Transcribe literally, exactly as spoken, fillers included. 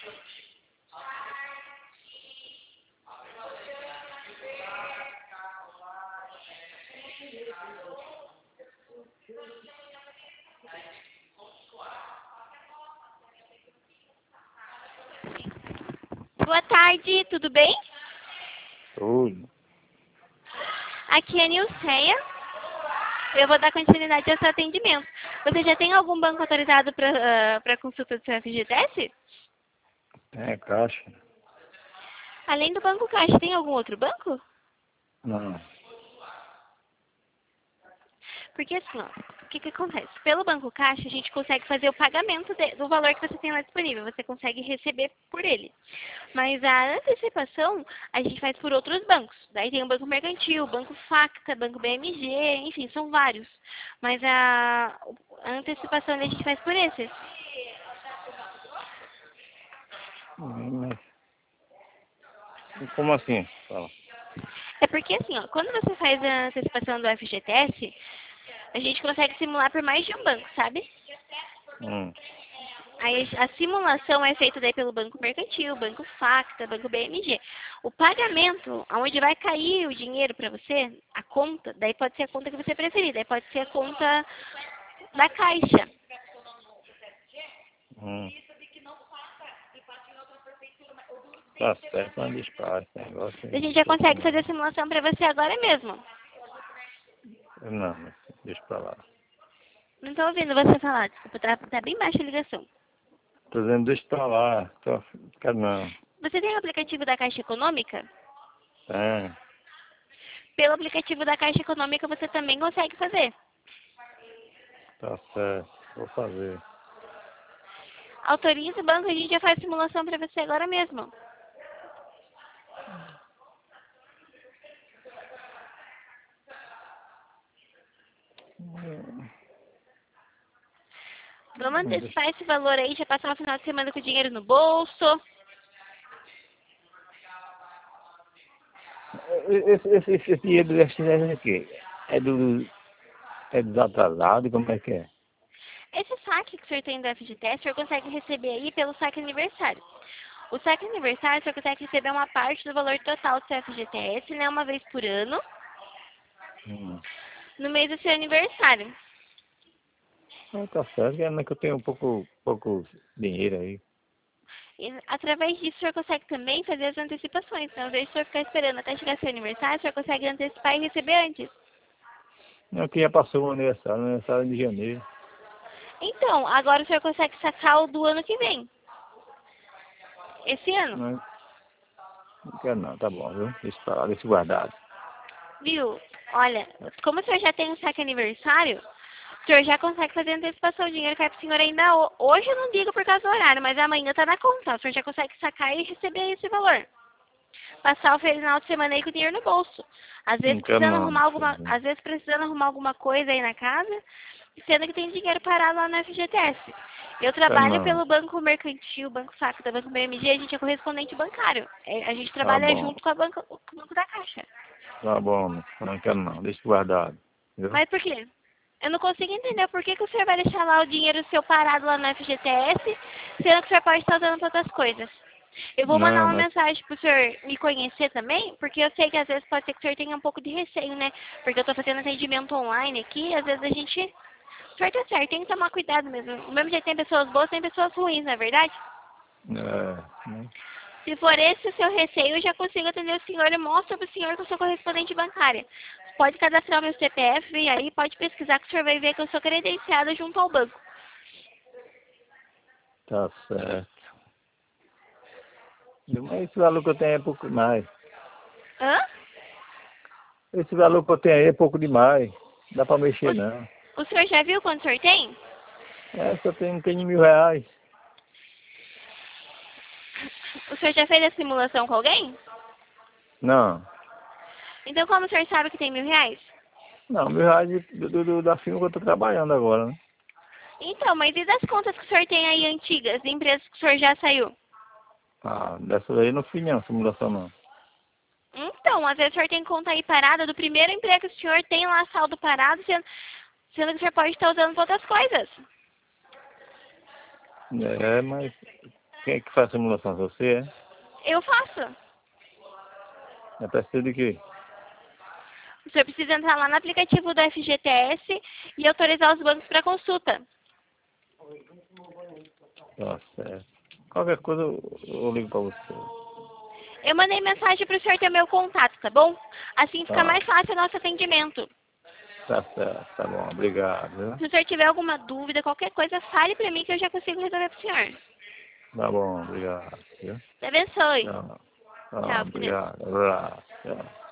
Boa tarde, tudo bem? Tudo. Aqui é a Nilceia. Eu vou dar continuidade ao seu atendimento. Você já tem algum banco autorizado para uh, para consulta do seu F G T S? Tem a caixa? Além do Banco Caixa, tem algum outro banco? Não. Porque assim, ó, o que que acontece? Pelo Banco Caixa, a gente consegue fazer o pagamento de, do valor que você tem lá disponível. Você consegue receber por ele. Mas a antecipação, a gente faz por outros bancos. Daí tem o Banco Mercantil, Banco Facta, Banco B M G, enfim, são vários. Mas a, a antecipação a gente faz por esses. Mas... Como assim? Fala. É porque assim, ó, quando você faz a antecipação do F G T S, a gente consegue simular por mais de um banco, sabe? Hum. Aí a simulação é feita daí pelo Banco Mercantil, Banco Facta, Banco B M G. O pagamento, aonde vai cair o dinheiro para você, a conta, daí pode ser a conta que você preferir, daí pode ser a conta da Caixa. Hum. Tá certo, mas dispara esse negócio. A gente já consegue fazer a simulação para você agora mesmo. Não, mas deixa pra lá. Não estou ouvindo você falar, desculpa, tá, tá bem baixa a ligação. Tô dizendo, deixa pra lá. Tô... Quero não. Você tem o aplicativo da Caixa Econômica? Tem. Pelo aplicativo da Caixa Econômica você também consegue fazer. Tá certo, vou fazer. Autoriza o banco, a gente já faz simulação para você agora mesmo. Hum. Vamos antecipar esse valor aí, já passar o final de semana com o dinheiro no bolso. Esse, esse, esse dinheiro do F G T S é o quê? É do... É desatrasado? Como é que é? Esse saque que o senhor tem do F G T S, o senhor consegue receber aí pelo saque aniversário. O saque aniversário, o senhor consegue receber uma parte do valor total do seu F G T S, né, uma vez por ano, Hum. no mês do seu aniversário. Ah, tá certo, é que eu tenho um pouco, pouco dinheiro aí. E, através disso, o senhor consegue também fazer as antecipações. Então, ao invés de o senhor ficar esperando até chegar seu aniversário, o senhor consegue antecipar e receber antes. Não, que já passou o aniversário, o aniversário de janeiro. Então, agora o senhor consegue sacar o do ano que vem. Esse ano. Não, não quero não, tá bom, viu? Deixa pra lá, deixa guardado. Viu? Olha, como o senhor já tem um saque aniversário, o senhor já consegue fazer antecipação. O dinheiro cai pro senhor ainda ho- hoje, eu não digo por causa do horário, mas amanhã tá na conta. O senhor já consegue sacar e receber esse valor. Passar o final de semana aí com o dinheiro no bolso. Às Não vezes quero precisando não, arrumar alguma, filho. às vezes precisando arrumar alguma coisa aí na casa, sendo que tem dinheiro parado lá no F G T S. Eu Quero trabalho não. pelo Banco Mercantil, Banco Facta, Banco B M G, a gente é correspondente bancário. É, a gente Tá trabalha bom, junto com, a banca, com o Banco da Caixa. tá bom, não quero não, deixa guardado, viu? Mas por quê? Eu não consigo entender por que, que o senhor vai deixar lá o dinheiro seu parado lá no F G T S, sendo que o senhor pode estar usando para outras coisas. Eu vou mandar Não, uma mas mensagem pro senhor me conhecer também, porque eu sei que às vezes pode ser que o senhor tenha um pouco de receio, né? Porque eu tô fazendo atendimento online aqui, às vezes a gente... O senhor tá certo, tem que tomar cuidado mesmo. Do mesmo jeito tem pessoas boas, tem pessoas ruins, não é verdade? é, né? Se for esse o seu receio, eu já consigo atender o senhor e mostro pro senhor que eu sou correspondente bancária. Pode cadastrar o meu C P F e aí pode pesquisar que o senhor vai ver que eu sou credenciada junto ao banco. Tá certo. Mas esse valor que eu tenho é pouco demais. Hã? Esse valor que eu tenho aí é pouco demais. Não dá pra mexer não. O, o senhor já viu quanto o senhor tem? É, só tem, tem mil reais. O senhor já fez a simulação com alguém? Não. Então como o senhor sabe que tem mil reais? Não, mil reais de- do, do, da firma que eu tô trabalhando agora, né? Então, mas e das contas que o senhor tem aí antigas, de empresas que o senhor já saiu? Ah, dessa aí eu não fiz não, simulação não. Então, às vezes o senhor tem conta aí parada do primeiro emprego que o senhor tem lá saldo parado, sendo, sendo que o senhor pode estar usando para outras coisas. É, mas Quem é que faz a simulação? Você é? Eu faço. É para ser de quê? O senhor precisa entrar lá no aplicativo do F G T S e autorizar os bancos para consulta. Tá certo. Qualquer coisa eu, eu ligo para você. Eu mandei mensagem para o senhor ter meu contato, tá bom? Assim fica Tá. mais fácil o nosso atendimento. Tá certo, tá bom. Obrigado, viu? Se o senhor tiver alguma dúvida, qualquer coisa, fale para mim que eu já consigo resolver para o senhor. Tá bom, obrigado, viu? Deus abençoe. Tchau. Tchau, Tchau, com Deus. obrigado. Abraço. Tchau.